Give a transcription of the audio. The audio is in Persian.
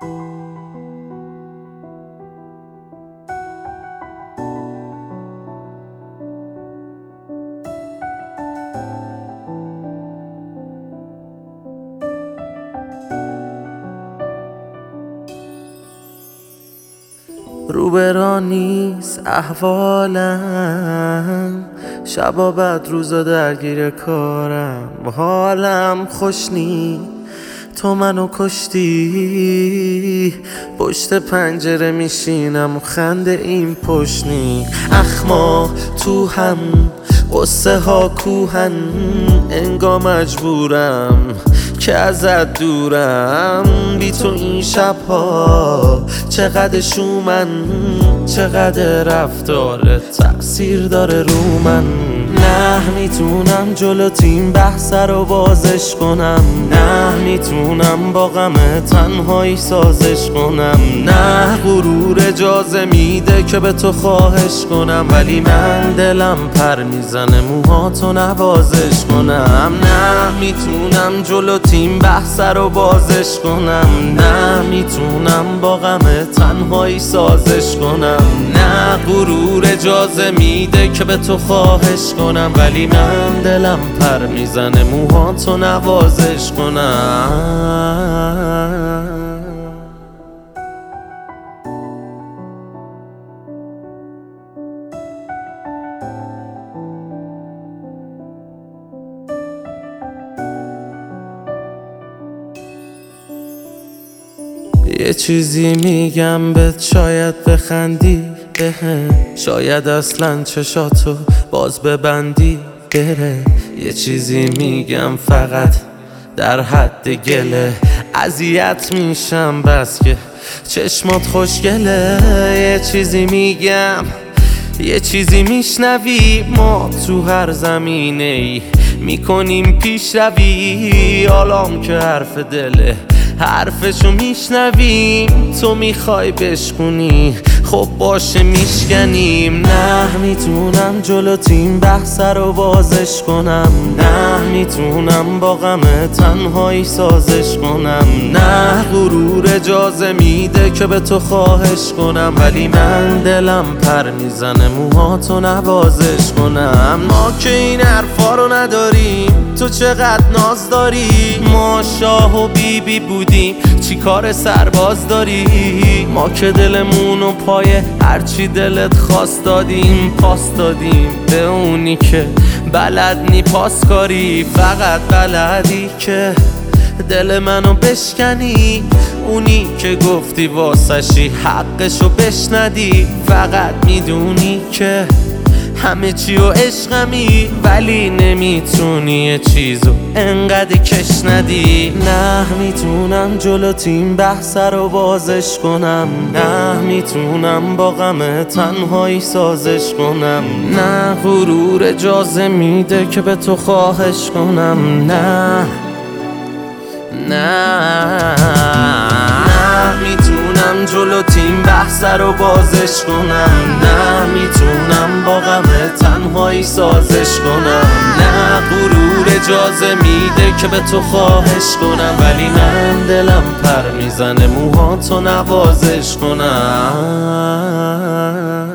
روبرا نیست احوالم، شبا بعد روزا درگیر کارم، حالم خوش نی تو منو کشتی. پشت پنجره میشینم و خنده این پشت نی. اخما تو هم قصه ها کوهن، انگار مجبورم که ازت دورم. بی تو این شبها چقدر شومن، چقدر رفتارت تأثیر داره رو من. نه میتونم جلوت این بحث رو بازش کنم، نه میتونم با غم تنهایی سازش کنم. نه غرور اجازه میده که به تو خواهش کنم، ولی من دلم پر میزنه موهاتو نوازش کنم. نه میتونم جلوت این بحث رو بازش کنم، نه میتونم با غم تنهایی سازش کنم. نه غرور اجازه میده که به تو خواهش کنم، ولی من دلم پر میزنه موهاتو نوازش کنم. یه چیزی میگم بهت شاید بخندی بهم، شاید اصلا چشاتو باز ببندی بره. یه چیزی میگم فقط در حد گله، اذیت میشم بس که چشمات خوشگله. یه چیزی میگم یه چیزی میشنوی، ما تو هر زمینه ای میکنیم پیشروی. حالام که حرف دله حرفشو میشنویم، تو میخوای بشکنی خب باشه میشکنیم. نه میتونم جلوت این بحث رو بازش کنم، نه میتونم با غم تنهایی سازش کنم. نه غرور اجازه میده که به تو خواهش کنم، ولی من دلم پر میزنه موهاتو نوازش کنم. ما که این حرفا رو نداریم، تو چقدر ناز داری. ما شاه و بیبی بودیم، چی کار سرباز داری؟ ما که دلمونو پای هرچی دلت خواست دادیم، پاس دادیم به اونی که بلد نی پاس کاری. فقط بلدی که دل منو بشکنی، اونی که گفتی واسشی حقشو بشندی. فقط میدونی که همه چی و عشقمی، ولی نمیتونی یه چیزو انقدر کش ندی. نه میتونم جلوت این بحث رو بازش کنم، نه میتونم با غم تنهایی سازش کنم. نه غرور اجازه میده که به تو خواهش کنم. نه میتونم جلوت این بحث رو بازش کنم، نه میتونم با غم تنهایی سازش کنم. نه غرور اجازه میده که به تو خواهش کنم، ولی من دلم پر میزنه موهاتو نوازش کنم.